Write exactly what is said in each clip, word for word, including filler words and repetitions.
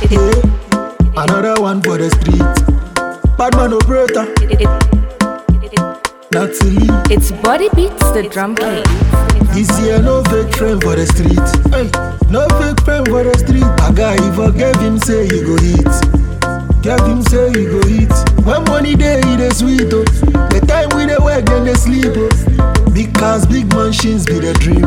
Yeah, another one for the street. Bad man operator, not to leave. It's Body Beats, the drum king. This year no fake friend for the street. Hey, no fake friend for the street. A guy if I gave him say he go hit. Gave him say he go hit. When money day he dey sweet oh. The time we dey work then they sleep oh. Big cars, big mansions be the dream.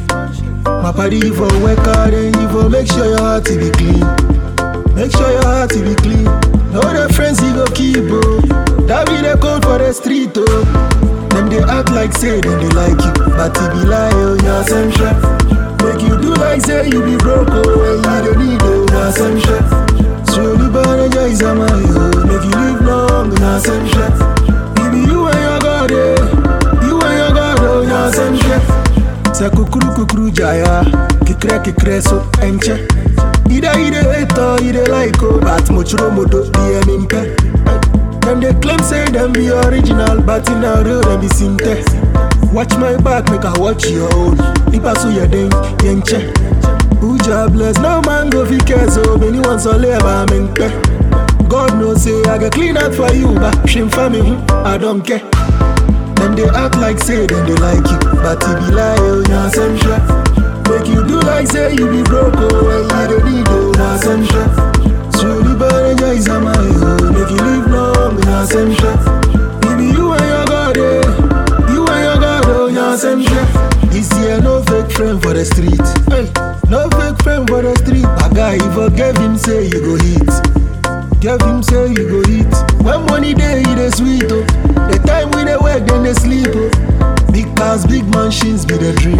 My party if I work hard and if I make sure your heart be clean. Make sure your heart be clean. No the friends you go keep oh. That be the code for the street oh. Them they act like say them they like you, but it be lie oh, you're some shit. Make you do like say you be broke oh, when you don't need oh, you're some shit. Slowly burn and joy is a my oh, make you live long, you're some shit. Baby you and your God eh, you and your God oh, you're some shit. Say kukuru kukuru jaya, kikre kikre so enche. Ida ide eto, ide like oh, but mochuro modo di emimpe. Them they claim say them be original, but in a real them be sinte. Watch my back, make I watch your own. Ipa so your ding, yenche. Uja bless, no man go fi care so many ones all ever menke. God knows say I get clean out for you, but shame for me, I don't care. Them they act like say them they like you, but it be lie oh, you're some shit. Make you do like say you be broke oh, when you don't need oh, you're some shit. Slowly burn and joy is a my oh, make you live long, you're some shit. Baby you and your God eh, you and your God oh, you're some shit. This year no fake friend for the street. Hey, no fake friend for the street. A guy if I gave him say you go hit. Give him say you go hit. When money day he dey sweet oh. The time we dey work then they sleep oh. Big cars, big mansions be the dream.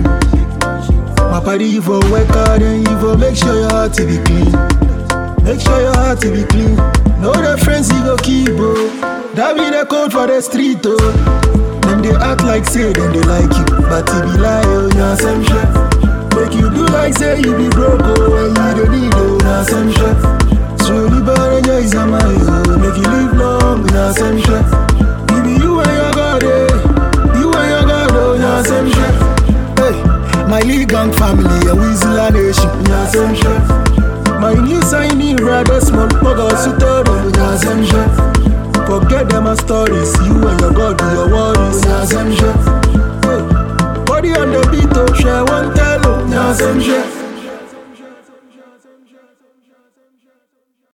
My party if I work hard and if I make sure your heart be clean. Make sure your heart be clean. Know the friends you go keep oh. That be the code for the street oh. Them they act like say them they like you, but it be lie oh, you're some shit. Make you do like say you be broke oh, when you don't need oh, you're some shit. Slowly burn and joy is a my oh, make you live long, you're some shit. Baby you and your God eh, you and your God oh, you're some shit. Hey, my Lee Gang family a Weasel nation, you're some shit. My new signing rather small, but also third oh, you're some shit. Forget them my stories, you and your God do your worries, you're some shit. Hey, body on the beat oh, share one tell oh, you're some shit.